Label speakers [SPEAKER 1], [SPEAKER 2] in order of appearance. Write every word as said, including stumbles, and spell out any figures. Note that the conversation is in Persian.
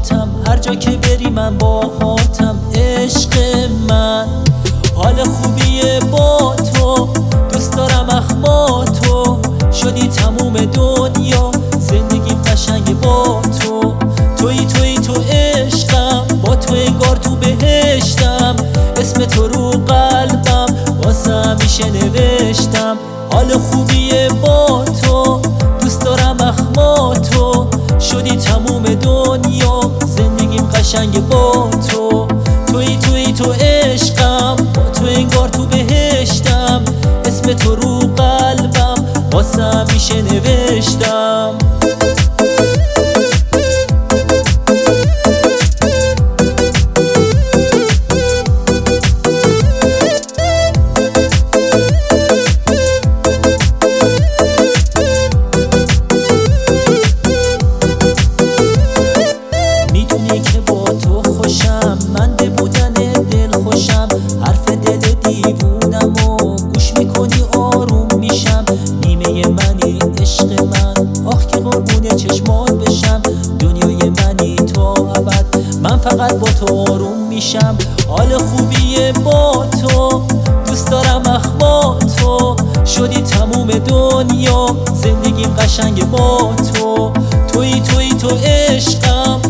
[SPEAKER 1] باهاتم، هر جا که بری من باهاتم. عشق من حال خوبیه با تو، دوست دارم اخماتو، شدی تموم دنیا، زندگیم قشنگ با تو. توی توی تو عشقم، با تو انگار تو بهشتم، اسم تو رو قلبم واسه همیشه نوشتم. حال خوبیه با تو، دوست دارم اخماتو، شدی تموم دنیا، زندگیم قشنگ با تو. توی توی تو عشقم، با تو انگار تو بهشتم، اسم تو رو قلبم واسه همیشه نوشتم. میدونی که با تو خوشم، من به بودن دل خوشم، حرف دل دیوونم و گوش میکنی آروم میشم. نیمه منی عشق من، آخ که قربون چشمات بشم، دنیای منی تا ابد، من فقط با تو آروم میشم. حال خوبیه با تو، دوست دارم اخماتو، شدی تموم دنیا، زندگیم قشنگ با تو. توی توی تو عشقم،